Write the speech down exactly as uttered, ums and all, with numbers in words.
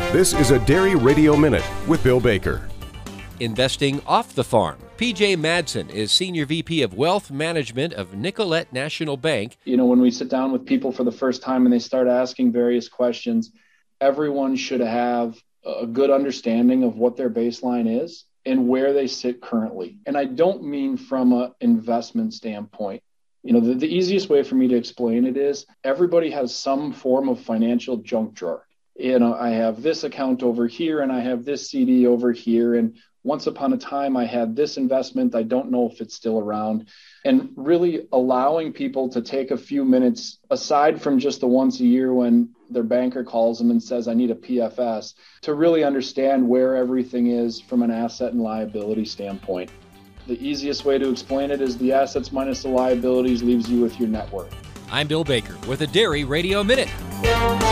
This is a Dairy Radio Minute with Bill Baker. Investing off the farm. P J Madsen is Senior V P of Wealth Management of Nicollet National Bank. You know, when we sit down with people for the first time and they start asking various questions, everyone should have a good understanding of what their baseline is and where they sit currently. And I don't mean from an investment standpoint. You know, the, the easiest way for me to explain it is everybody has some form of financial junk drawer. You know, I have this account over here and I have this C D over here. And once upon a time, I had this investment. I don't know if it's still around. And really allowing people to take a few minutes, aside from just the once a year when their banker calls them and says, I need a P F S, to really understand where everything is from an asset and liability standpoint. The easiest way to explain it is the assets minus the liabilities leaves you with your net worth. I'm Bill Baker with a Dairy Radio Minute.